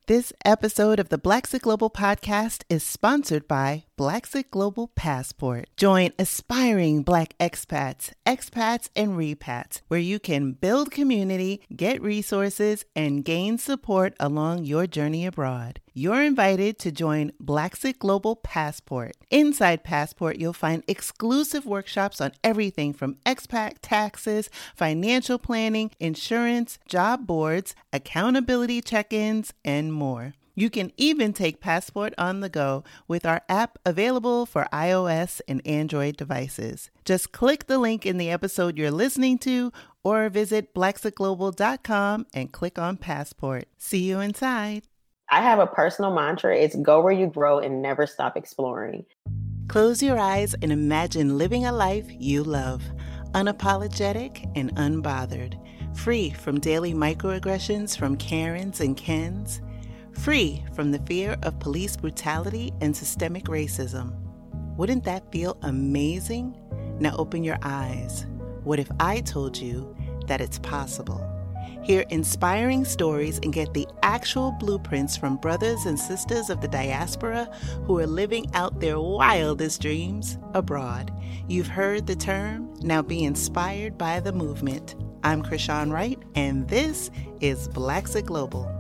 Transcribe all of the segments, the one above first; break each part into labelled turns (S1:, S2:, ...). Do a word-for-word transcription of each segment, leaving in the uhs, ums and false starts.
S1: This episode of the Blacksit Global podcast is sponsored by Blacksit Global Passport. Join aspiring Black expats, expats, and repats, where you can build community, get resources, and gain support along your journey abroad. You're invited to join Blacksit Global Passport. Inside Passport, you'll find exclusive workshops on everything from expat taxes, financial planning, insurance, job boards, accountability check-ins, and more. You can even take Passport on the go with our app available for iOS and Android devices. Just click the link in the episode you're listening to or visit blacksit global dot com and click on Passport. See you inside.
S2: I have a personal mantra. It's go where you grow and never stop exploring.
S1: Close your eyes and imagine living a life you love, unapologetic and unbothered, free from daily microaggressions from Karens and Kens, free from the fear of police brutality and systemic racism. Wouldn't that feel amazing? Now open your eyes. What if I told you that it's possible? Hear inspiring stories and get the actual blueprints from brothers and sisters of the diaspora who are living out their wildest dreams abroad. You've heard the term, now be inspired by the movement. I'm Krishan Wright, and this is Blacksit Global.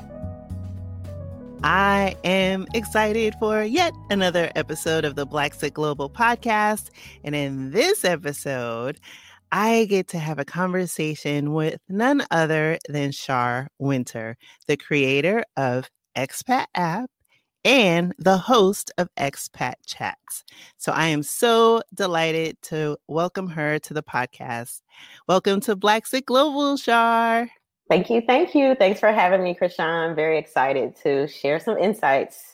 S1: I am excited for yet another episode of the Blacksit Global podcast. And in this episode, I get to have a conversation with none other than Shar Winter, the creator of Expat App and the host of Expat Chats. So I am so delighted to welcome her to the podcast. Welcome to Blacksit Global, Shar.
S2: Thank you. Thank you. Thanks for having me, Krishan. I'm very excited to share some insights.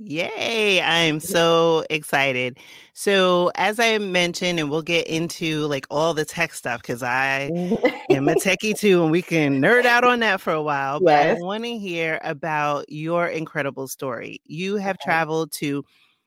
S1: Yay. I'm so excited. So as I mentioned, and we'll get into like all the tech stuff because I am a techie too, and we can nerd out on that for a while. But yes. I want to hear about your incredible story. You have okay. traveled to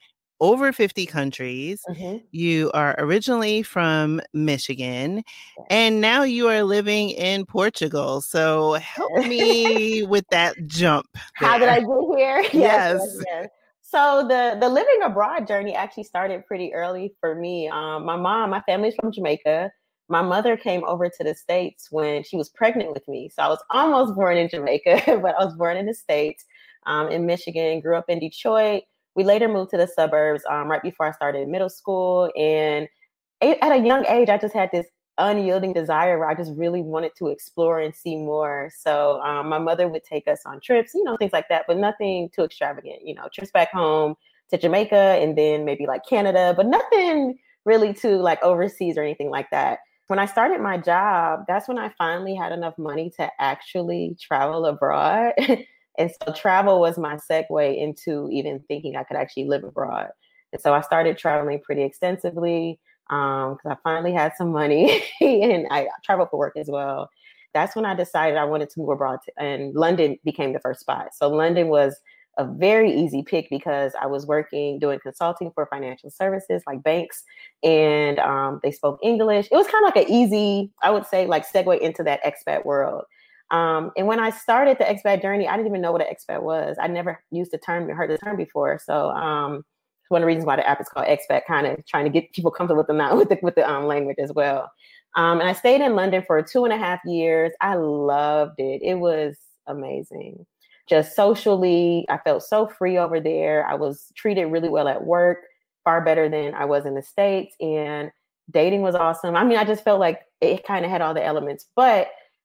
S1: over fifty countries. Mm-hmm. You are originally from Michigan, and now you are living in Portugal. So help me with that jump there.
S2: How did I get here?
S1: Yes.
S2: yes, yes, yes. So the, the living abroad journey actually started pretty early for me. Um, my mom, my family's from Jamaica. My mother came over to the States when she was pregnant with me. So I was almost born in Jamaica, but I was born in the States, um, in Michigan, grew up in Detroit. We later moved to the suburbs um, right before I started middle school. And at a young age, I just had this unyielding desire where I just really wanted to explore and see more. So um, my mother would take us on trips, you know, things like that, but nothing too extravagant, you know, trips back home to Jamaica and then maybe like Canada, but nothing really too like overseas or anything like that. When I started my job, that's when I finally had enough money to actually travel abroad. And so travel was my segue into even thinking I could actually live abroad. And so I started traveling pretty extensively because um, I finally had some money and I traveled for work as well. That's when I decided I wanted to move abroad to, and London became the first spot. So London was a very easy pick because I was working, doing consulting for financial services like banks, and um, they spoke English. It was kind of like an easy, I would say, like segue into that expat world. Um, and when I started the expat journey, I didn't even know what an expat was. I never used the term, heard the term before. So um, one of the reasons why the app is called Expat, kind of trying to get people comfortable with the now with the, with the um, language as well. Um, and I stayed in London for two and a half years. I loved it. It was amazing. Just socially, I felt so free over there. I was treated really well at work, far better than I was in the States. And dating was awesome. I mean, I just felt like it kind of had all the elements, but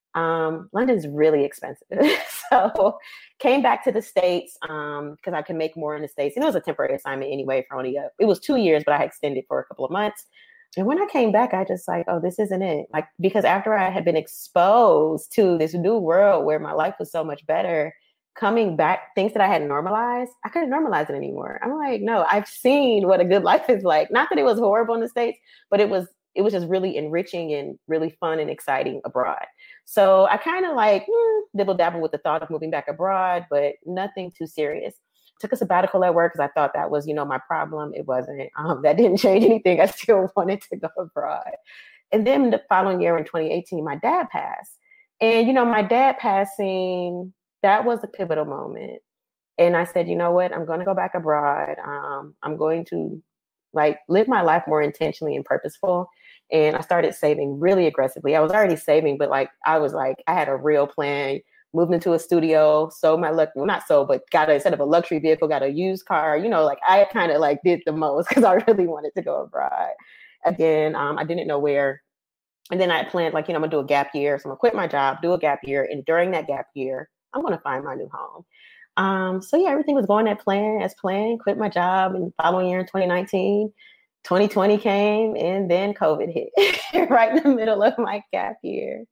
S2: Um, London's really expensive. So came back to the States um, because I could make more in the States. And it was a temporary assignment anyway for only, a, it was two years, but I extended for a couple of months. And when I came back, I just like, oh, this isn't it. Like, because after I had been exposed to this new world where my life was so much better, coming back, things that I had normalized, I couldn't normalize it anymore. I'm like, no, I've seen what a good life is like. Not that it was horrible in the States, but it was it was just really enriching and really fun and exciting abroad. So I kind of like mm, dibble dabble with the thought of moving back abroad, but nothing too serious. Took a sabbatical at work because I thought that was, you know, my problem. It wasn't. Um, that didn't change anything. I still wanted to go abroad. And then the following year in twenty eighteen, my dad passed. And, you know, my dad passing, that was a pivotal moment. And I said, you know what? I'm going to go back abroad. Um, I'm going to like live my life more intentionally and purposeful. And I started saving really aggressively. I was already saving, but like I was like, I had a real plan. Moved into a studio, sold my luck, well, not so, but got a, instead of a luxury vehicle, got a used car. You know, like I kind of like did the most because I really wanted to go abroad. Again, um, I didn't know where. And then I planned like, you know, I'm gonna do a gap year. So I'm gonna quit my job, do a gap year. And during that gap year, I'm gonna find my new home. Um, so yeah, everything was going as planned, as planned, quit my job. And following year in twenty nineteen, twenty twenty came and then COVID hit right in the middle of my gap year.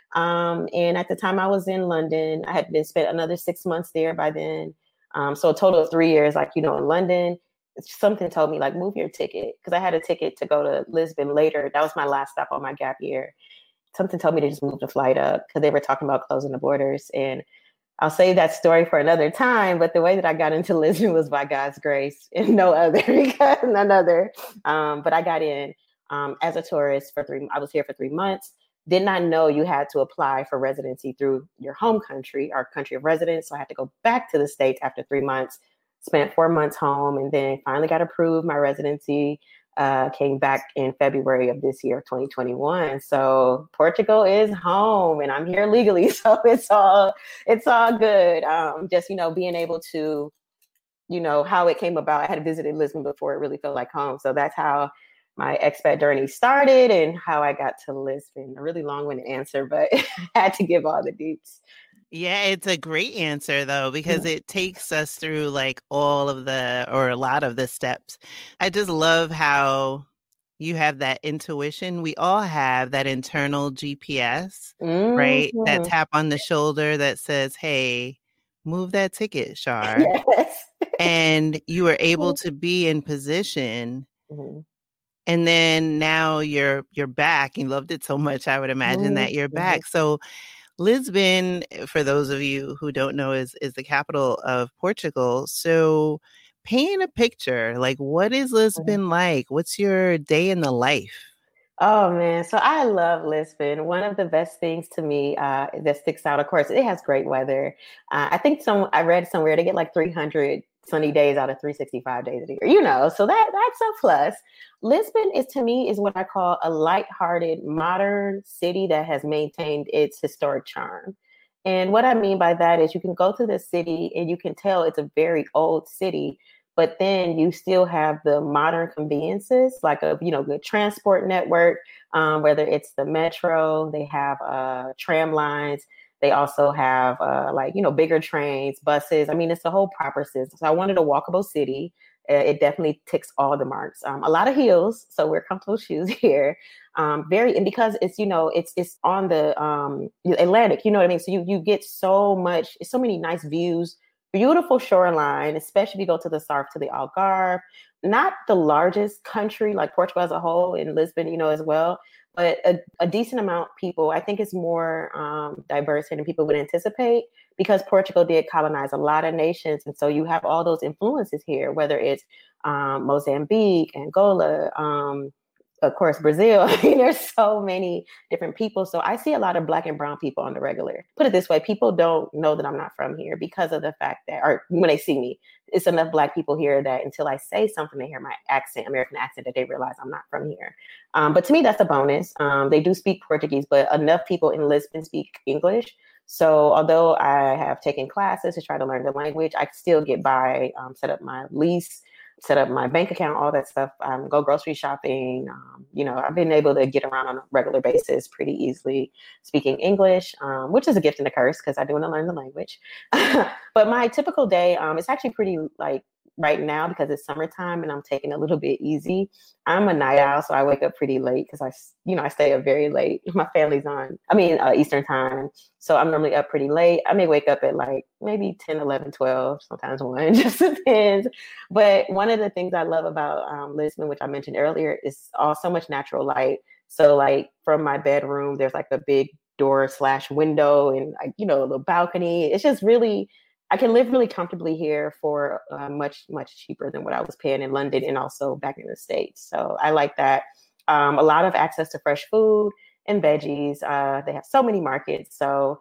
S2: Um, and at the time I was in London, I had been spent another six months there by then. Um, so a total of three years, like, you know, in London. Something told me like, move your ticket. Cause I had a ticket to go to Lisbon later. That was my last stop on my gap year. Something told me to just move the flight up because they were talking about closing the borders. And I'll save that story for another time. But the way that I got into Lisbon was by God's grace and no other, because none other. Um, but I got in um, as a tourist for three. I was here for three months. Did not know you had to apply for residency through your home country or country of residence. So I had to go back to the States after three months, spent four months home, and then finally got approved my residency. Uh, came back in February of this year, twenty twenty-one. So Portugal is home, and I'm here legally. So it's all it's all good. Um, just you know, being able to, you know, how it came about. I had visited Lisbon before; it really felt like home. So that's how my expat journey started and how I got to Lisbon. A really long-winded answer, but I had to give all the deets.
S1: Yeah, it's a great answer though, because it takes us through like all of the, or a lot of the steps. I just love how you have that intuition. We all have that internal G P S, mm-hmm. right? That tap on the shoulder that says, hey, move that ticket, Shar. Yes. And you were able to be in position. Mm-hmm. And then now you're you're back. You loved it so much, I would imagine, mm-hmm. that you're back. Mm-hmm. So Lisbon, for those of you who don't know, is is the capital of Portugal. So paint a picture. Like, what is Lisbon mm-hmm. like? What's your day in the life?
S2: Oh, man. So I love Lisbon. One of the best things to me uh, that sticks out, of course, it has great weather. Uh, I think some I read somewhere they get like three hundred sunny days out of three hundred sixty-five days a year, you know, so that that's a plus. Lisbon is, to me, is what I call a lighthearted, modern city that has maintained its historic charm. And what I mean by that is you can go to the city and you can tell it's a very old city, but then you still have the modern conveniences, like a, you know, good transport network, um, whether it's the metro, they have uh, tram lines. They also have uh, like, you know, bigger trains, buses. I mean, it's the whole proper system. So I wanted a walkable city. Uh, it definitely ticks all the marks. Um, a lot of hills, so wear comfortable shoes here. Um, very, and because it's, you know, it's it's on the um, Atlantic, you know what I mean? So you you get so much, so many nice views, beautiful shoreline, especially if you go to the south, to the Algarve. Not the largest country like Portugal as a whole, and Lisbon, you know, as well, but a, a decent amount of people. I think it's more um, diverse than people would anticipate because Portugal did colonize a lot of nations. And so you have all those influences here, whether it's um, Mozambique, Angola, um, of course, Brazil. I mean, there's so many different people. So I see a lot of Black and brown people on the regular. Put it this way, people don't know that I'm not from here because of the fact that, or when they see me, it's enough Black people here that until I say something, they hear my accent, American accent, that they realize I'm not from here. Um, but to me, that's a bonus. Um, they do speak Portuguese, but enough people in Lisbon speak English. So although I have taken classes to try to learn the language, I still get by, um, set up my lease, set up my bank account, all that stuff, um, go grocery shopping. Um, you know, I've been able to get around on a regular basis pretty easily speaking English, um, which is a gift and a curse because I do want to learn the language. But my typical day, um, it's actually pretty like right now because it's summertime and I'm taking a little bit easy. I'm a night owl, so I wake up pretty late because I, you know, I stay up very late. My family's on, I mean, uh, Eastern time. So I'm normally up pretty late. I may wake up at like maybe ten, eleven, twelve, sometimes one, just depends. But one of the things I love about um, Lisbon, which I mentioned earlier, is all so much natural light. So like from my bedroom, there's like a big door slash window and like, you know, a little balcony. It's just really, I can live really comfortably here for uh, much, much cheaper than what I was paying in London and also back in the States. So I like that. Um, a lot of access to fresh food and veggies. Uh, they have so many markets. So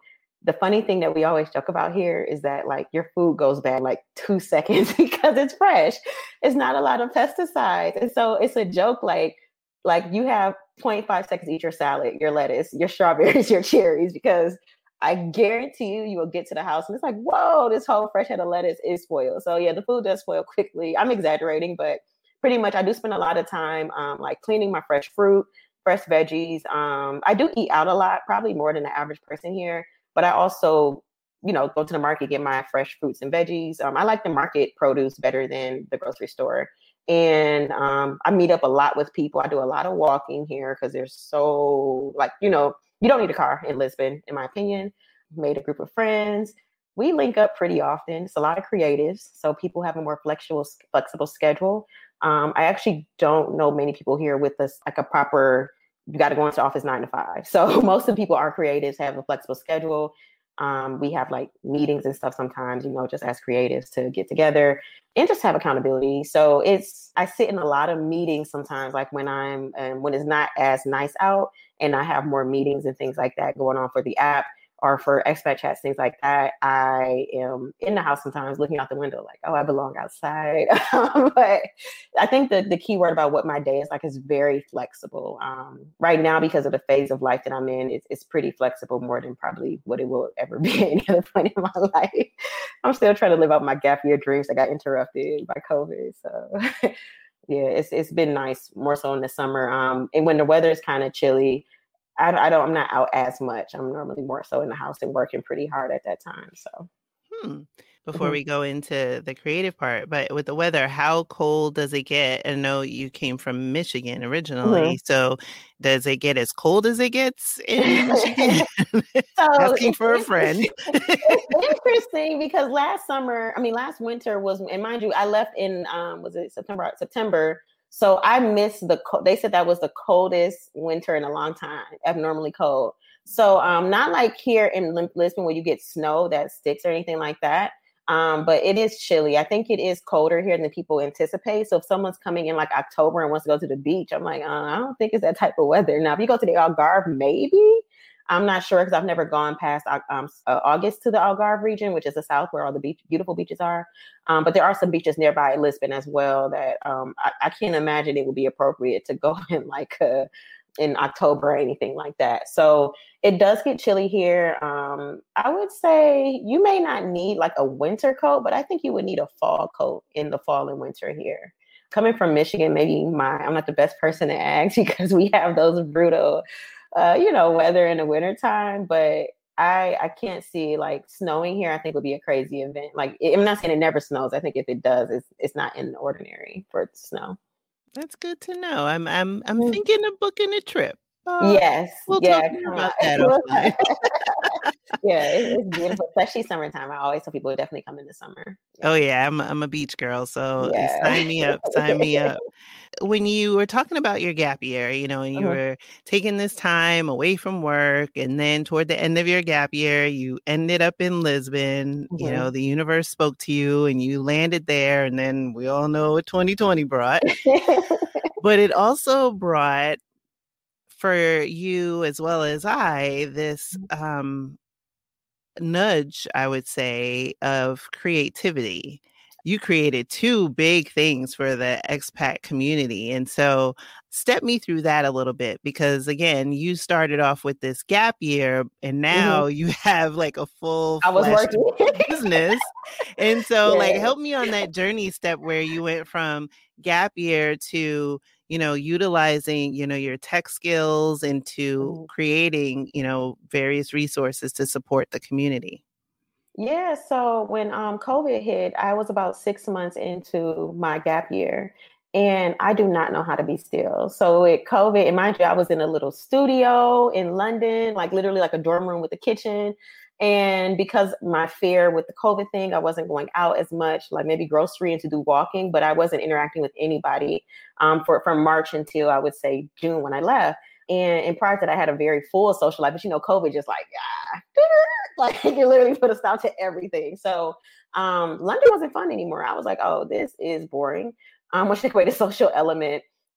S2: the funny thing that we always joke about here is that like your food goes bad like two seconds because it's fresh. It's not a lot of pesticides. And so it's a joke like, like you have zero point five seconds to eat your salad, your lettuce, your strawberries, your cherries, because I guarantee you, you will get to the house and it's like, whoa, this whole fresh head of lettuce is spoiled. So yeah, the food does spoil quickly. I'm exaggerating, but pretty much I do spend a lot of time um, like cleaning my fresh fruit, fresh veggies. Um, I do eat out a lot, probably more than the average person here, but I also, you know, go to the market, get my fresh fruits and veggies. Um, I like the market produce better than the grocery store. And um, I meet up a lot with people. I do a lot of walking here because there's so like, you know, you don't need a car in Lisbon, in my opinion. Made a group of friends. We link up pretty often. It's a lot of creatives. So people have a more flexible, flexible schedule. Um, I actually don't know many people here with us like a proper, you got to go into office nine to five. So most of the people are creatives, have a flexible schedule. Um, we have like meetings and stuff sometimes, you know, just as creatives to get together and just have accountability. So it's, I sit in a lot of meetings sometimes, like when I'm, um, when it's not as nice out and I have more meetings and things like that going on for the app or for expat chats, things like that. I am in the house sometimes looking out the window like, oh, I belong outside. But I think the, the key word about what my day is like is very flexible. Um, right now, because of the phase of life that I'm in, it's, it's pretty flexible more than probably what it will ever be at any other point in my life. I'm still trying to live out my gap year dreams that got interrupted by COVID. So yeah, it's it's been nice, more so in the summer. Um, and when the weather is kind of chilly, I, I don't, I'm not out as much. I'm normally more so in the house and working pretty hard at that time. So,
S1: hmm. Before
S2: mm-hmm.
S1: we go into the creative part, but with the weather, how cold does it get? I know you came from Michigan originally.
S2: Mm-hmm.
S1: So does it get as cold as it gets in Michigan?
S2: So
S1: asking for a friend.
S2: It's interesting because last summer, I mean, last winter was, and mind you, I left in, um, was it September, September. So I missed the, they said that was the coldest winter in a long time, abnormally cold. So um, not like here in Lisbon where you get snow that sticks or anything like that. Um, but it is chilly. I think it is colder here than people anticipate. So if someone's coming in like October and wants to go to the beach, I'm like, uh, I don't think it's that type of weather. Now, if you go to the Algarve, maybe. I'm not sure because I've never gone past um, uh, August to the Algarve region, which is the south where all the beach, beautiful beaches are. Um, but there are some beaches nearby Lisbon as well that um, I, I can't imagine it would be appropriate to go in like uh, in October or anything like that. So it does get chilly here. Um, I would say you may not need like a winter coat, but I think you would need a fall coat in the fall and winter here. Coming from Michigan, maybe my I'm not the best person to ask because we have those brutal Uh, you know, weather in the wintertime, but I I can't see like snowing here. I think would be a crazy event. Like I'm not saying it never snows. I think if it does, it's it's not in the ordinary for it to snow.
S1: That's good to know. I'm I'm I'm mm. thinking of booking a trip.
S2: Uh, yes.
S1: We'll
S2: yeah,
S1: talk more about that offline.
S2: Yeah, it, it's beautiful, especially summertime. I always tell people to definitely come in the summer.
S1: Yeah. Oh yeah, I'm I'm a beach girl, so
S2: yeah.
S1: sign me up, sign me up. When you were talking about your gap year, you know, and you uh-huh. were taking this time away from work, and then toward the end of your gap year, you ended up in Lisbon. Uh-huh. You know, the universe spoke to you, and you landed there. And then we all know what twenty twenty brought, but it also brought for you as well as I this um, nudge, I would say, of creativity. You created two big things for the expat community. And so step me through that a little bit, because again, you started off with this gap year and now mm-hmm. you have like a full
S2: I was working.
S1: business. And so yeah. like help me on that journey step where you went from gap year to, you know, utilizing, you know, your tech skills into mm-hmm. creating, you know, various resources to support the community.
S2: Yeah, so when um, COVID hit, I was about six months into my gap year, and I do not know how to be still. So with COVID, and mind you, I was in a little studio in London, like literally like a dorm room with a kitchen. And because my fear with the COVID thing, I wasn't going out as much, like maybe grocery and to do walking, but I wasn't interacting with anybody um, for from March until I would say June when I left. And, and prior to that, I had a very full social life, but you know, COVID just like, ah, like you literally put a stop to everything. So um, London wasn't fun anymore. I was like, oh, this is boring. Um, let's take away the social element.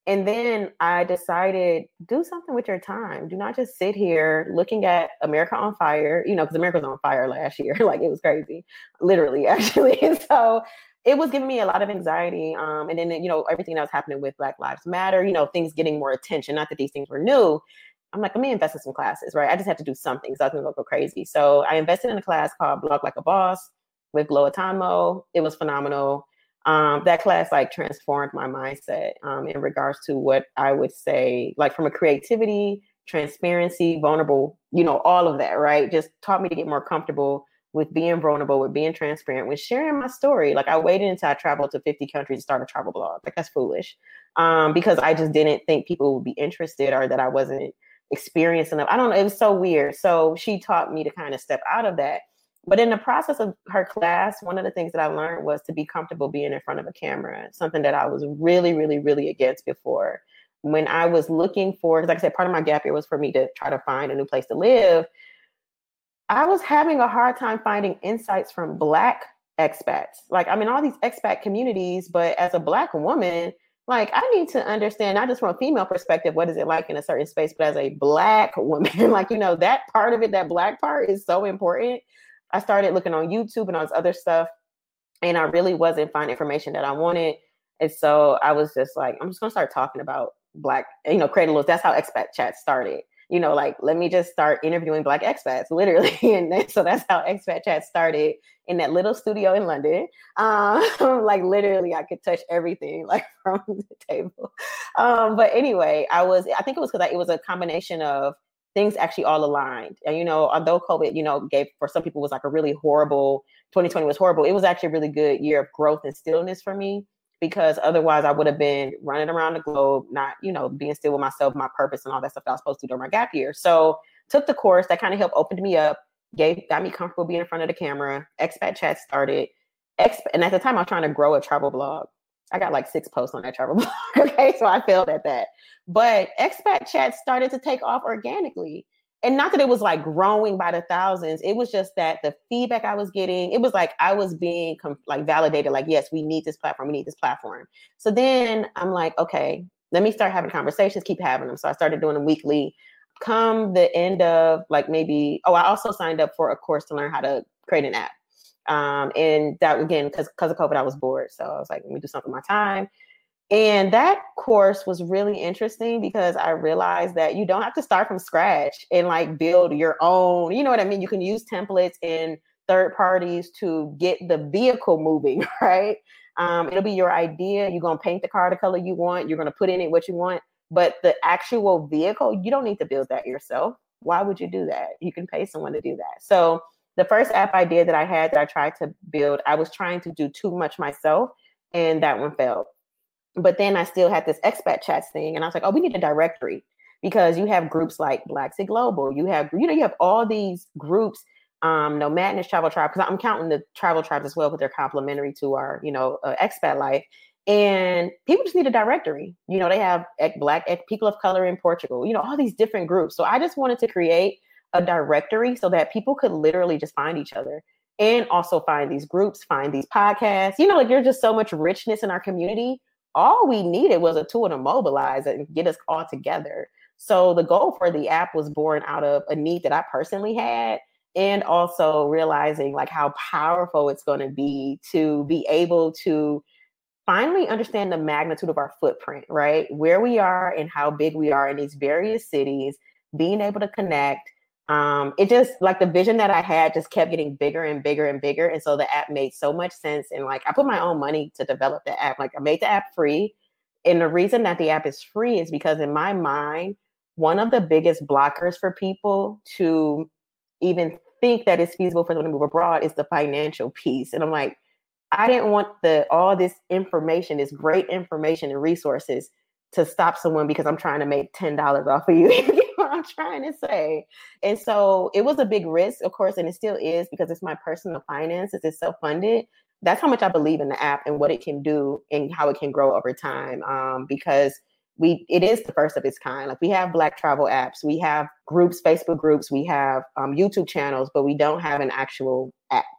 S2: And then I decided, do something with your time. Do not just sit here looking at America on fire, you know, because America was on fire last year. Like, it was crazy, literally, actually. And so it was giving me a lot of anxiety. Um, and then, you know, everything that was happening with Black Lives Matter, you know, things getting more attention. Not that these things were new. I'm like, let me invest in some classes, right? I just had to do something, so I was going to go crazy. So I invested in a class called Blog Like a Boss with Glow Atamo. It was phenomenal. Um, that class like transformed my mindset um, in regards to what I would say, like from a creativity, transparency, vulnerable, you know, all of that, right? Just taught me to get more comfortable with being vulnerable, with being transparent, with sharing my story. Like, I waited until I traveled to fifty countries to start a travel blog. Like, that's foolish um, because I just didn't think people would be interested, or that I wasn't experienced enough. I don't know. It was so weird. So she taught me to kind of step out of that. But in the process of her class, one of the things that I learned was to be comfortable being in front of a camera, something that I was really, really, really against before. When I was looking for, because like I said, part of my gap year was for me to try to find a new place to live. I was having a hard time finding insights from Black expats. Like, I'm in all these expat communities, but as a Black woman, like, I need to understand, not just from a female perspective, what is it like in a certain space, but as a Black woman, like, you know, that part of it, that Black part is so important. I started looking on YouTube and all this other stuff, and I really wasn't finding information that I wanted. And so I was just like, I'm just going to start talking about Black, you know, creating. That's how Expat Chat started. You know, like, let me just start interviewing Black expats, literally. And then, so that's how Expat Chat started, in that little studio in London. Um, like, literally, I could touch everything, like, from the table. Um, but anyway, I was, I think it was because it was a combination of things actually all aligned. And, you know, although COVID, you know, gave, for some people was like a really horrible, twenty twenty was horrible. It was actually a really good year of growth and stillness for me, because otherwise I would have been running around the globe, not, you know, being still with myself, my purpose and all that stuff that I was supposed to do during my gap year. So took the course that kind of helped opened me up, gave, got me comfortable being in front of the camera. Expat Chat started. Exp- and at the time I was trying to grow a travel blog. I got like six posts on that travel blog. Okay. So I failed at that. But Expat Chat started to take off organically. And not that it was like growing by the thousands. It was just that the feedback I was getting, it was like I was being com- like validated, like, yes, we need this platform. We need this platform. So then I'm like, okay, let me start having conversations, keep having them. So I started doing them weekly. Come the end of like maybe, oh, I also signed up for a course to learn how to create an app. Um, and that, again, because because of COVID, I was bored. So I was like, let me do something with my time. And that course was really interesting because I realized that you don't have to start from scratch and like build your own, you know what I mean? You can use templates and third parties to get the vehicle moving, right? Um, it'll be your idea. You're going to paint the car the color you want. You're going to put in it what you want. But the actual vehicle, you don't need to build that yourself. Why would you do that? You can pay someone to do that. So the first app idea that I had that I tried to build, I was trying to do too much myself, and that one failed. But then I still had this Expat Chats thing, and I was like, oh, we need a directory, because you have groups like Black Sea Global. You have, you know, you have all these groups, um, Nomadness Travel Tribe, because I'm counting the travel tribes as well, but they're complementary to our, you know, uh, expat life. And people just need a directory. You know, they have Black people of color in Portugal, you know, all these different groups. So I just wanted to create a directory so that people could literally just find each other and also find these groups, find these podcasts. You know, like, there's just so much richness in our community. All we needed was a tool to mobilize and get us all together. So the goal for the app was born out of a need that I personally had, and also realizing like how powerful it's going to be to be able to finally understand the magnitude of our footprint, right? Where we are and how big we are in these various cities, being able to connect. Um, it just, like, the vision that I had just kept getting bigger and bigger and bigger. And so the app made so much sense. And like, I put my own money to develop the app. Like, I made the app free. And the reason that the app is free is because in my mind, one of the biggest blockers for people to even think that it's feasible for them to move abroad is the financial piece. And I'm like, I didn't want the all this information, this great information and resources to stop someone because I'm trying to make ten dollars off of you. You know what I'm trying to say? And so it was a big risk, of course, and it still is, because it's my personal finances. It's self-funded. That's how much I believe in the app and what it can do and how it can grow over time. Um, because we, it is the first of its kind. Like, we have Black travel apps, we have groups, Facebook groups, we have um, YouTube channels, but we don't have an actual app.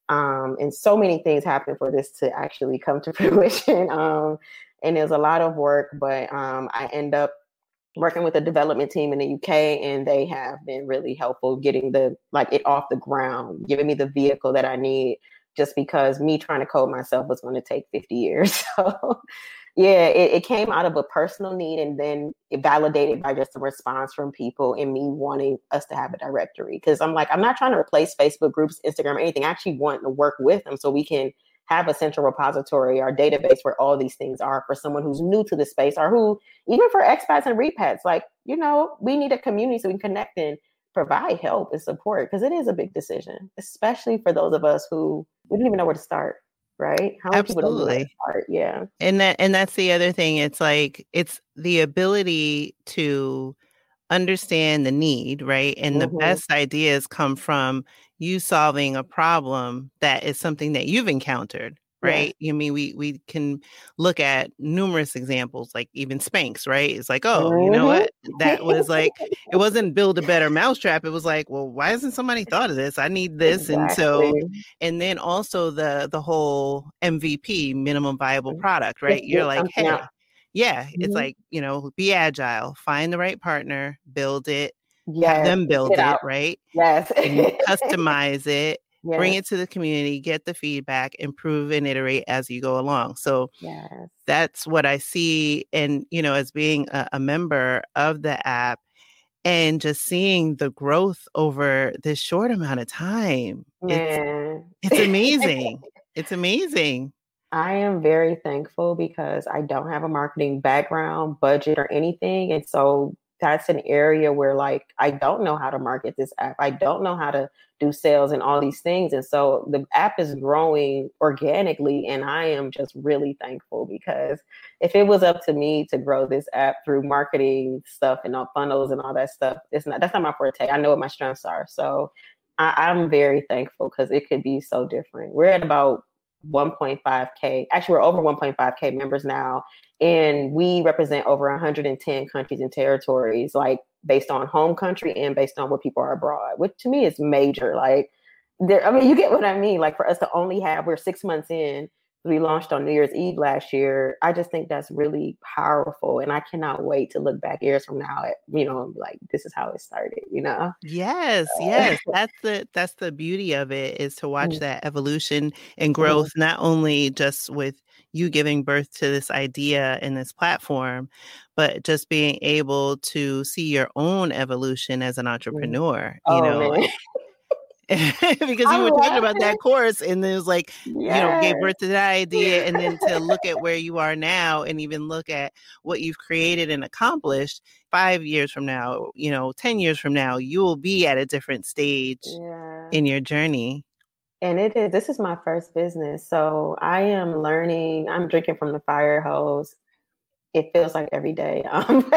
S2: Um, and so many things happened for this to actually come to fruition. Um, and it was a lot of work, but um, I end up working with a development team in the U K, and they have been really helpful getting the like it off the ground, giving me the vehicle that I need, just because me trying to code myself was going to take fifty years. So yeah, it, it came out of a personal need, and then it validated by just a response from people and me wanting us to have a directory. Because I'm like, I'm not trying to replace Facebook groups, Instagram, or anything. I actually want to work with them so we can have a central repository or database where all these things are for someone who's new to the space, or who, even for expats and repats, like, you know, we need a community so we can connect and provide help and support, because it is a big decision, especially for those of us who we don't even know where to start. Right? How many people don't know where to start? Yeah.
S1: And that and that's the other thing. It's like it's the ability to understand the need, right? And mm-hmm. the best ideas come from you solving a problem that is something that you've encountered, right? Yeah. I mean, we we can look at numerous examples, like even Spanx, right? It's like, oh, mm-hmm. you know what? That was like, it wasn't build a better mousetrap. It was like, well, why hasn't somebody thought of this? I need this. Exactly. And so, and then also the the whole M V P, minimum viable product, right? You're like, hey, out. yeah, mm-hmm. it's like, you know, be agile, find the right partner, build it, yes. have them build it, it right?
S2: Yes.
S1: And customize it. Yes. Bring it to the community, get the feedback, improve and iterate as you go along. So
S2: yes.
S1: that's what I see. And, you know, as being a, a member of the app and just seeing the growth over this short amount of time, it's, it's amazing. It's amazing.
S2: I am very thankful because I don't have a marketing background, budget, or anything. And so that's an area where, like, I don't know how to market this app. I don't know how to do sales and all these things. And so the app is growing organically, and I am just really thankful, because if it was up to me to grow this app through marketing stuff and all funnels and all that stuff, it's not, that's not my forte. I know what my strengths are. So I, I'm very thankful, because it could be so different. We're at about one point five K. Actually, we're over one point five K members now. And we represent over one hundred ten countries and territories, like based on home country and based on what people are abroad, which to me is major. Like, there, I mean, you get what I mean? Like, for us to only have, we're six months in, we launched on New Year's Eve last year. I just think that's really powerful. And I cannot wait to look back years from now at, you know, like, this is how it started, you know?
S1: Yes, uh, yes. That's the, that's the beauty of it, is to watch mm-hmm. that evolution and growth, mm-hmm. not only just with you giving birth to this idea and this platform, but just being able to see your own evolution as an entrepreneur, mm-hmm. you
S2: oh,
S1: know,
S2: man.
S1: because you were talking about that course, and it was like, yes. you know, gave birth to that idea, and then to look at where you are now, and even look at what you've created and accomplished. Five years from now, you know, ten years from now, you will be at a different stage yeah. in your journey.
S2: And it is, this is my first business. So I am learning, I'm drinking from the fire hose. It feels like every day. Um,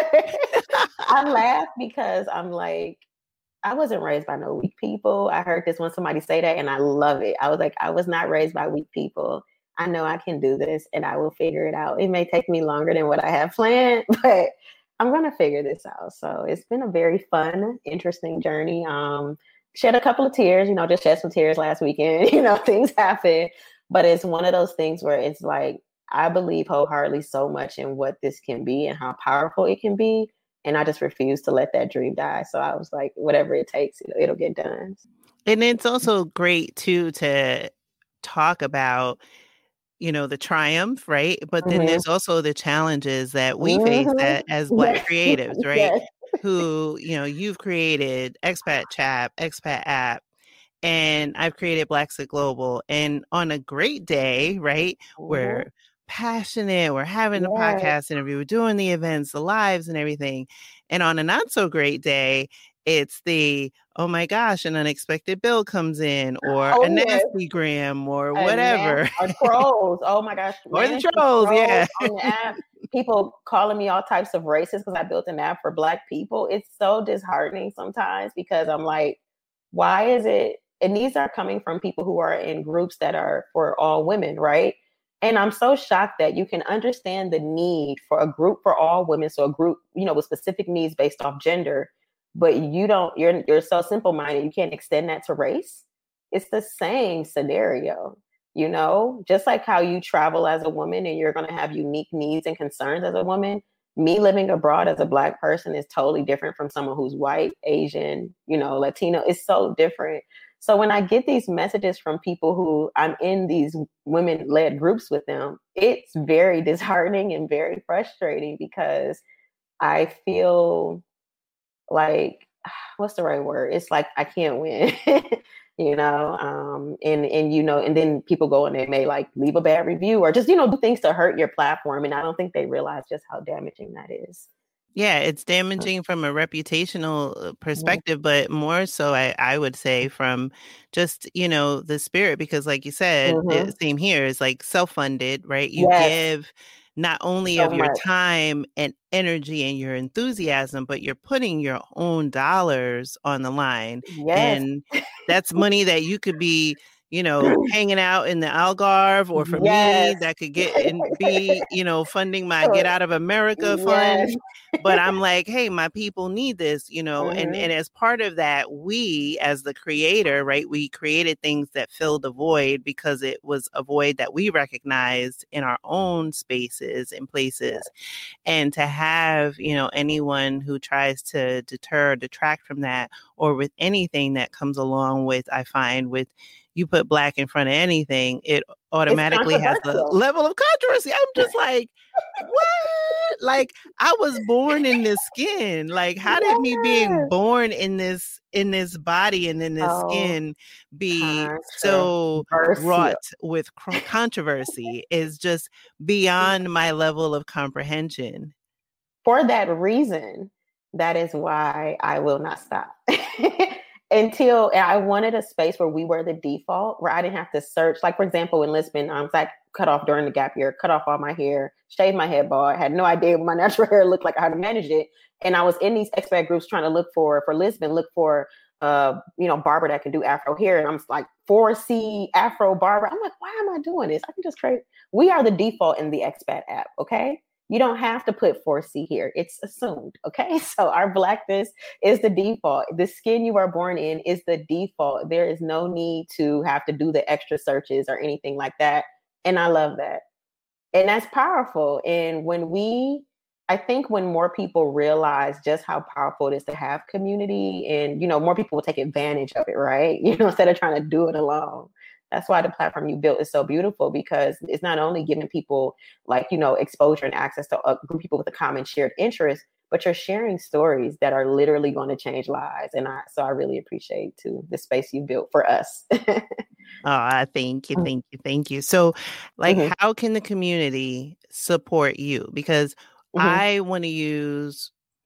S2: I laugh because I'm like, I wasn't raised by no weak people. I heard this when somebody say that, and I love it. I was like, I was not raised by weak people. I know I can do this, and I will figure it out. It may take me longer than what I have planned, but I'm going to figure this out. So it's been a very fun, interesting journey. Um, shed a couple of tears, you know, just shed some tears last weekend. You know, things happen, but it's one of those things where it's like, I believe wholeheartedly so much in what this can be and how powerful it can be. And I just refuse to let that dream die. So I was like, whatever it takes, it'll, it'll get done.
S1: And it's also great too to talk about, you know, the triumph, right? But then mm-hmm. there's also the challenges that we mm-hmm. face that, as Black yes. creatives, right? Yes. Who, you know, you've created Expat Chat, Expat App, and I've created Blacksit Global. And on a great day, right, mm-hmm. we're passionate, we're having yes. a podcast interview, we're doing the events, the lives and everything. And on a not so great day, it's the, oh my gosh, an unexpected bill comes in, or oh, a yes. nasty gram, or whatever.
S2: Or trolls. Oh my gosh.
S1: Or the trolls, trolls yeah.
S2: on the app. People calling me all types of races because I built an app for Black people. It's so disheartening sometimes, because I'm like, why is it? And these are coming from people who are in groups that are for all women, right? And I'm so shocked that you can understand the need for a group for all women. So a group, you know, with specific needs based off gender, but you don't, you're, you're so simple minded. You can't extend that to race. it's the same scenario, you know, just like how you travel as a woman and you're going to have unique needs and concerns as a woman. Me living abroad as a Black person is totally different from someone who's white, Asian, you know, Latino. It's so different. So when I get these messages from people who I'm in these women-led groups with them, it's very disheartening and very frustrating because I feel like, what's the right word? It's like I can't win, you know, um, and and you know, and then people go and they may like leave a bad review or just, you know, do things to hurt your platform, and I don't think they realize just how damaging that is.
S1: Yeah, it's damaging from a reputational perspective, yeah. but more so, I, I would say from just, you know, the spirit, because like you said, mm-hmm. the same here is like self-funded, right? You yes. give not only so of your much. time and energy and your enthusiasm, but you're putting your own dollars on the line. Yes. And that's money that you could be, you know, hanging out in the Algarve, or for yes. me, that could get and be, you know, funding my Get Out of America fund. Yes. But I'm like, hey, my people need this, you know, mm-hmm. and, and as part of that, we as the creator, right, we created things that filled the void because it was a void that we recognized in our own spaces and places. Yes. And to have, you know, anyone who tries to deter, detract from that, or with anything that comes along with, I find with, you put Black in front of anything, it automatically has a level of controversy. I'm just like, what? Like, I was born in this skin. Like, how yes. did me being born in this in this body and in this oh, skin be so wrought with controversy is just beyond my level of comprehension.
S2: For that reason, that is why I will not stop. Until I wanted a space where we were the default, where I didn't have to search. Like, for example, in Lisbon, I was like cut off during the gap year, cut off all my hair, shaved my head bald, had no idea what my natural hair looked like, how to manage it. And I was in these expat groups trying to look for, for Lisbon, look for, uh, you know, barber that can do Afro hair. And I'm like, four C Afro barber. I'm like, why am I doing this? I can just create. We are the default in the expat app, okay? You don't have to put four C here. It's assumed, okay? So our Blackness is the default. The skin you are born in is the default. There is no need to have to do the extra searches or anything like that. And I love that. And that's powerful. And when we, I think when more people realize just how powerful it is to have community, and, you know, more people will take advantage of it, right? You know, instead of trying to do it alone. That's why the platform you built is so beautiful, because it's not only giving people like, you know, exposure and access to a group of people with a common shared interest, but you're sharing stories that are literally going to change lives. And I, so I really appreciate too the space you built for us.
S1: Oh, thank you. Thank you. Thank you. So like, mm-hmm. how can the community support you? Because mm-hmm. I want to use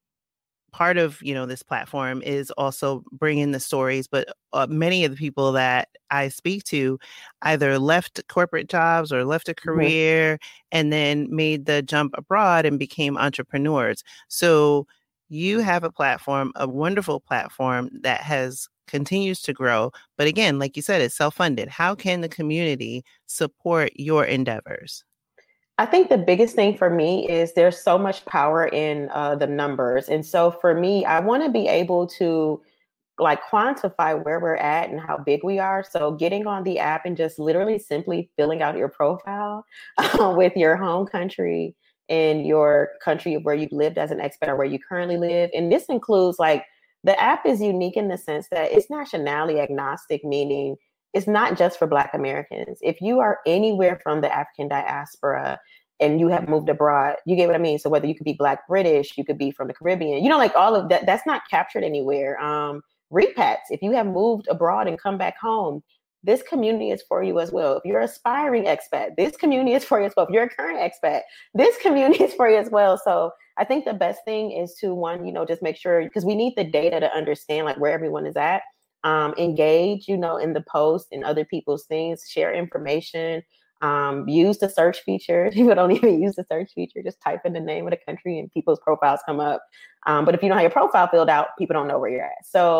S1: part of, you know, this platform is also bringing the stories, but uh, many of the people that I speak to either left corporate jobs or left a career mm-hmm. and then made the jump abroad and became entrepreneurs. So you have a platform, a wonderful platform that has continues to grow. But again, like you said, it's self-funded. How can the community support your endeavors?
S2: I think the biggest thing for me is there's so much power in uh, the numbers. And so for me, I want to be able to like quantify where we're at and how big we are. So getting on the app and just literally simply filling out your profile uh, with your home country and your country where you've lived as an expat or where you currently live. And this includes like, the app is unique in the sense that it's nationality agnostic, meaning it's not just for Black Americans. If you are anywhere from the African diaspora and you have moved abroad, you get what I mean? So whether you could be Black British, you could be from the Caribbean, you know, like all of that, that's not captured anywhere. Um, Repats, if you have moved abroad and come back home, this community is for you as well. If you're an aspiring expat, this community is for you as well. If you're a current expat, this community is for you as well. So I think the best thing is to, one, you know, just make sure, because we need the data to understand like where everyone is at. Um, engage, you know, in the post and other people's things, share information, um, use the search feature. People don't even use the search feature. Just type in the name of the country and people's profiles come up. Um, but if you don't have your profile filled out, people don't know where you're at. So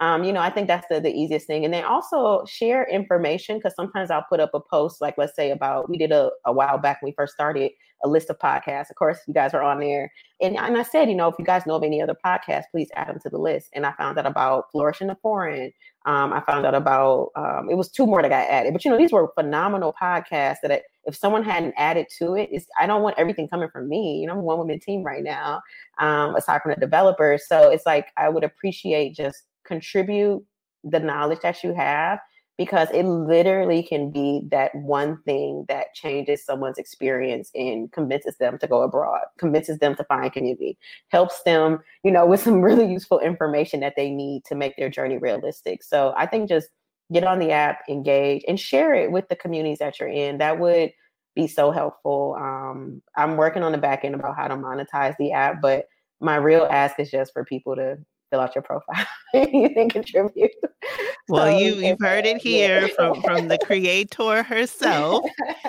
S2: Um, you know, I think that's the, the easiest thing. And then also share information, because sometimes I'll put up a post, like let's say about, we did a, a while back when we first started, a list of podcasts. Of course, you guys are on there. And, and I said, you know, if you guys know of any other podcasts, please add them to the list. And I found out about Flourish in the Foreign. Um, I found out about, um, it was two more that got added. But, you know, these were phenomenal podcasts that I, if someone hadn't added to it, it's, I don't want everything coming from me. You know, I'm a one-woman team right now, um, aside from the developers. So it's like, I would appreciate just contribute the knowledge that you have, because it literally can be that one thing that changes someone's experience and convinces them to go abroad, convinces them to find community, helps them, you know, with some really useful information that they need to make their journey realistic. So I think just get on the app, engage, and share it with the communities that you're in. That would be so helpful. Um, I'm working on the back end about how to monetize the app, but my real ask is just for people to fill out your profile and contribute.
S1: Well,
S2: So,
S1: you, you've heard it here
S2: yeah.
S1: from, from the creator herself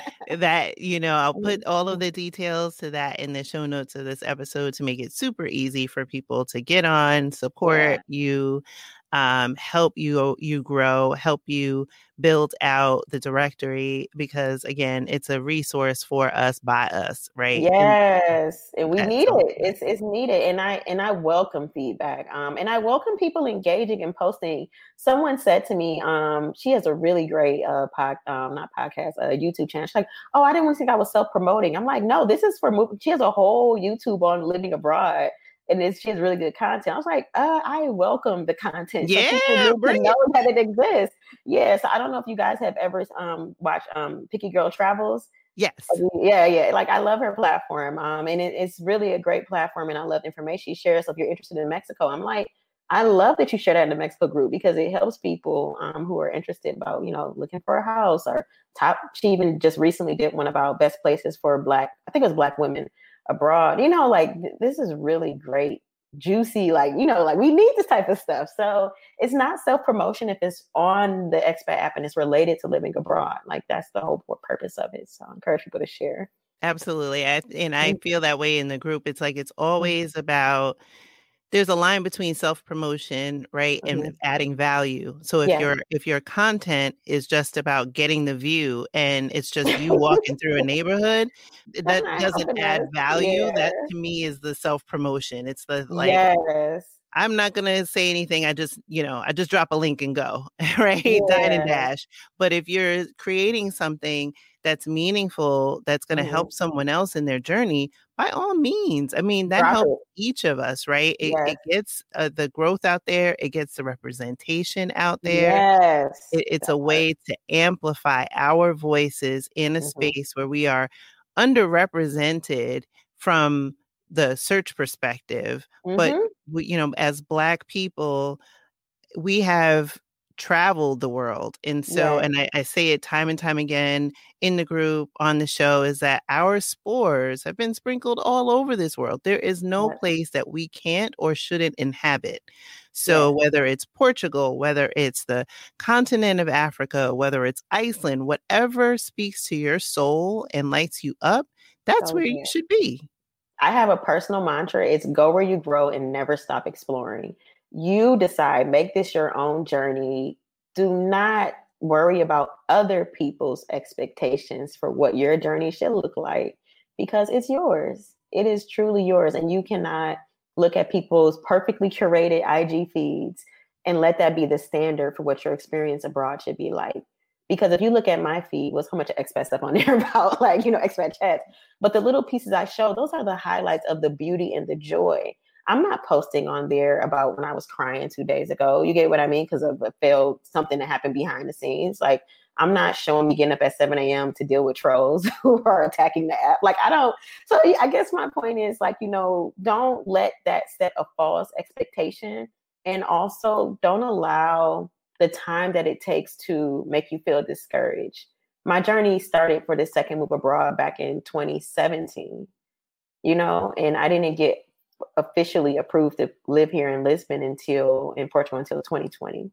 S1: that, you know, I'll put all of the details to that in the show notes of this episode to make it super easy for people to get on, support yeah. you, um, help you, you grow, help you build out the directory, because again, it's a resource for us by us, right?
S2: Yes. And, and we need
S1: all.
S2: it. It's it's needed. And I and I welcome feedback. Um, and I welcome people engaging and posting. Someone said to me, um, she has a really great uh pod, um, not podcast, a uh, YouTube channel. She's like, oh, I didn't want to think I was self-promoting. I'm like, no, this is for moving. She has a whole YouTube on living abroad. And it's, she has really good content. I was like, uh, I welcome the content.
S1: Yeah,
S2: so people need
S1: bring
S2: to know
S1: it.
S2: that it exists. Yeah. So I don't know if you guys have ever um, watched um, Picky Girl Travels.
S1: Yes.
S2: Yeah, yeah. Like I love her platform. Um, and it, it's really a great platform. And I love the information she shares. So if you're interested in Mexico, I'm like, I love that you share that in the Mexico group, because it helps people um, who are interested about, you know, looking for a house or top. She even just recently did one about best places for Black, I think it was Black women abroad. You know, like th- this is really great, juicy, like, you know, like we need this type of stuff. So it's not self-promotion if it's on the Expat app and it's related to living abroad. Like that's the whole purpose of it. So I encourage people to share.
S1: Absolutely. I, and I feel that way in the group. It's like, it's always about, there's a line between self-promotion, right, and mm-hmm. adding value. So if yeah. your if your content is just about getting the view and it's just you walking through a neighborhood, that doesn't add value. Yeah. That to me is the self-promotion. It's the like, yes. I'm not going to say anything. I just, you know, I just drop a link and go, right? Yeah. Dine and dash. But if you're creating something that's meaningful, that's going to mm-hmm. help someone else in their journey, by all means. I mean, that drop helps it. Each of us, right? It, yes. it gets uh, the growth out there. It gets the representation out there.
S2: Yes.
S1: It, it's a way to amplify our voices in a mm-hmm. space where we are underrepresented from the search perspective. Mm-hmm. But, we, you know, as Black people, we have traveled the world. And so, yes. and I, I say it time and time again in the group, on the show, is that our spores have been sprinkled all over this world. There is no yes. place that we can't or shouldn't inhabit. So yes. whether it's Portugal, whether it's the continent of Africa, whether it's Iceland, whatever speaks to your soul and lights you up, that's oh, where yeah. you should be.
S2: I have a personal mantra. It's go where you grow and never stop exploring. You decide, make this your own journey. Do not worry about other people's expectations for what your journey should look like, because it's yours. It is truly yours. And you cannot look at people's perfectly curated I G feeds and let that be the standard for what your experience abroad should be like. Because if you look at my feed, what's how much expat stuff on there about, like, you know, expat chats, but the little pieces I show, those are the highlights of the beauty and the joy. I'm not posting on there about when I was crying two days ago. You get what I mean? Because of a failed something that happened behind the scenes. Like, I'm not showing me getting up at seven a.m. to deal with trolls who are attacking the app. Like, I don't. So I guess my point is, like, you know, don't let that set a false expectation. And also don't allow the time that it takes to make you feel discouraged. My journey started for the second move abroad back in twenty seventeen, you know, and I didn't get officially approved to live here in Lisbon until in Portugal until twenty twenty.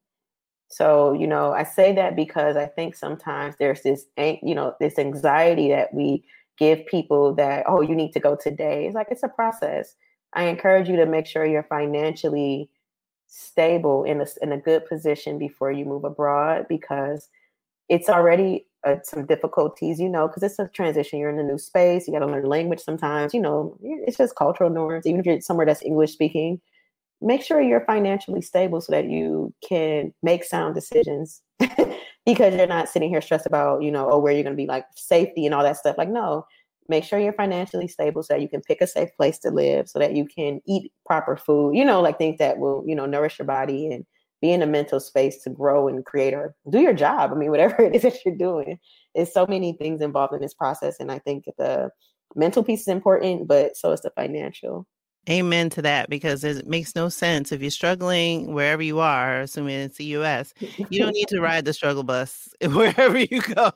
S2: So, you know, I say that because I think sometimes there's this, you know, this anxiety that we give people that, oh, you need to go today. It's like, it's a process. I encourage you to make sure you're financially stable in a, in a good position before you move abroad, because it's already uh, some difficulties, you know, because it's a transition. You're in a new space. You got to learn language sometimes, you know, it's just cultural norms. Even if you're somewhere that's English speaking, make sure you're financially stable so that you can make sound decisions because you're not sitting here stressed about, you know, oh, where you're going to be, like safety and all that stuff. Like, no, make sure you're financially stable so that you can pick a safe place to live, so that you can eat proper food, you know, like things that will, you know, nourish your body and be in a mental space to grow and create or do your job. I mean, whatever it is that you're doing, there's so many things involved in this process. And I think the mental piece is important, but so is the financial.
S1: Amen to that, because it makes no sense if you're struggling wherever you are, assuming it's the U S, you don't need to ride the struggle bus wherever you go.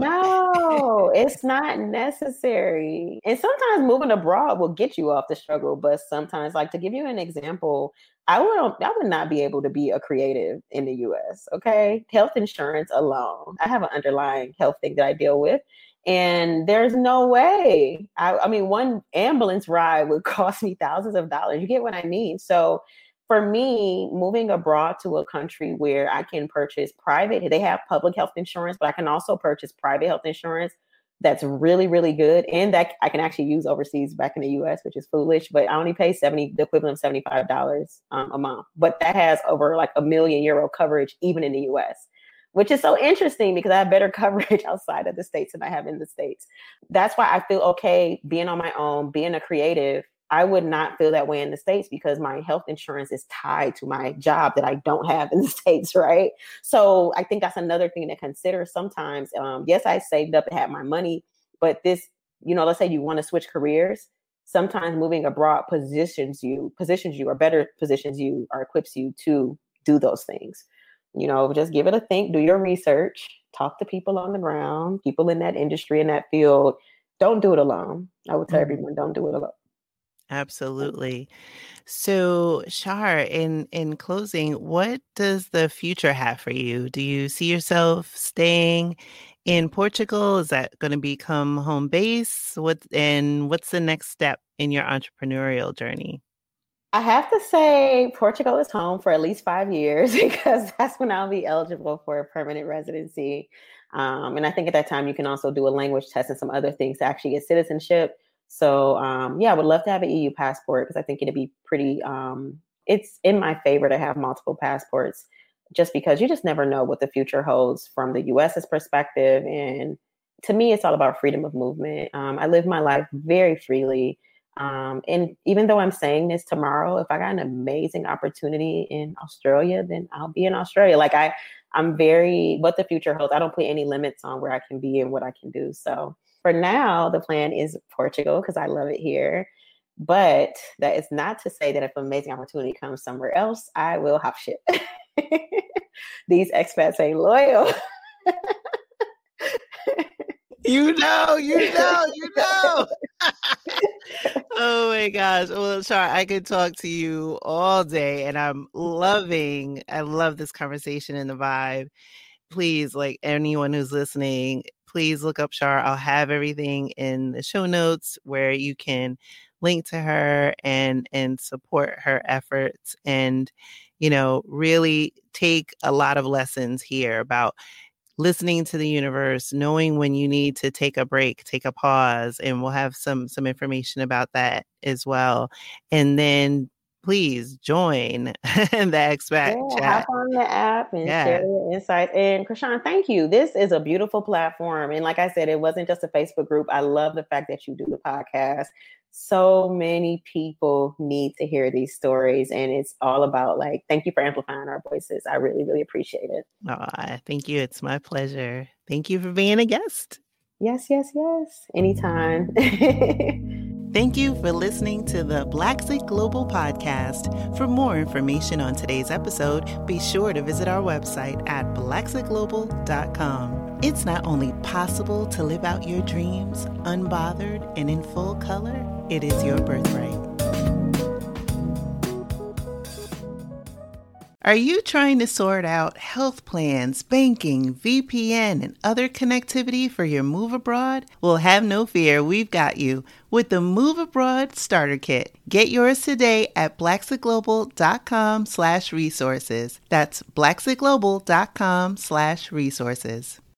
S2: No, it's not necessary. And sometimes moving abroad will get you off the struggle bus. Sometimes, like to give you an example, I would I would not be able to be a creative in the U S. Okay, health insurance alone, I have an underlying health thing that I deal with. And there's no way. I, I mean, one ambulance ride would cost me thousands of dollars. You get what I mean? So for me, moving abroad to a country where I can purchase private, they have public health insurance, but I can also purchase private health insurance that's really, really good. And that I can actually use overseas back in the U S, which is foolish, but I only pay seventy, the equivalent of seventy-five dollars um, a month. But that has over like a million euro coverage, even in the U S, which is so interesting because I have better coverage outside of the States than I have in the States. That's why I feel okay being on my own, being a creative. I would not feel that way in the States because my health insurance is tied to my job that I don't have in the States, right? So I think that's another thing to consider sometimes. Um, yes, I saved up and had my money, but this, you know, let's say you want to switch careers. Sometimes moving abroad positions you, positions you or better positions you or equips you to do those things. You know, just give it a think, do your research, talk to people on the ground, people in that industry, in that field. Don't do it alone. I would tell mm-hmm. everyone, don't do it alone.
S1: Absolutely. So, Shar, in, in closing, what does the future have for you? Do you see yourself staying in Portugal? Is that going to become home base? What, and what's the next step in your entrepreneurial journey?
S2: I have to say Portugal is home for at least five years because that's when I'll be eligible for a permanent residency. Um, and I think at that time you can also do a language test and some other things to actually get citizenship. So um, yeah, I would love to have an E U passport because I think it'd be pretty, um, it's in my favor to have multiple passports just because you just never know what the future holds from the U S's perspective. And to me, it's all about freedom of movement. Um, I live my life very freely. Um, and even though I'm saying this tomorrow, if I got an amazing opportunity in Australia, then I'll be in Australia. Like I, I'm very, what the future holds. I don't put any limits on where I can be and what I can do. So for now, the plan is Portugal because I love it here. But that is not to say that if an amazing opportunity comes somewhere else, I will hop ship. These expats ain't loyal.
S1: You know, you know, you know. Oh my gosh. Well, Shar, I could talk to you all day and I'm loving, I love this conversation and the vibe. Please, like anyone who's listening, please look up Shar. I'll have everything in the show notes where you can link to her and, and support her efforts and, you know, really take a lot of lessons here about listening to the universe, knowing when you need to take a break, take a pause, and we'll have some some information about that as well. And then please join the Expat
S2: yeah,
S1: Chat.
S2: Hop on the app and
S1: yeah.
S2: share your insights. And Krishan, thank you. This is a beautiful platform. And like I said, it wasn't just a Facebook group. I love the fact that you do the podcast. So many people need to hear these stories. And it's all about like, thank you for amplifying our voices. I really, really appreciate it.
S1: Oh, thank you. It's my pleasure. Thank you for being a guest.
S2: Yes, yes, yes. Anytime.
S1: Thank you for listening to the Blaxic Global Podcast. For more information on today's episode, be sure to visit our website at blaxic global dot com. It's not only possible to live out your dreams unbothered and in full color, it is your birthright. Are you trying to sort out health plans, banking, V P N, and other connectivity for your move abroad? Well, have no fear, we've got you with the Move Abroad Starter Kit. Get yours today at blacksetglobal.com slash resources. That's blacksetglobal.com slash resources.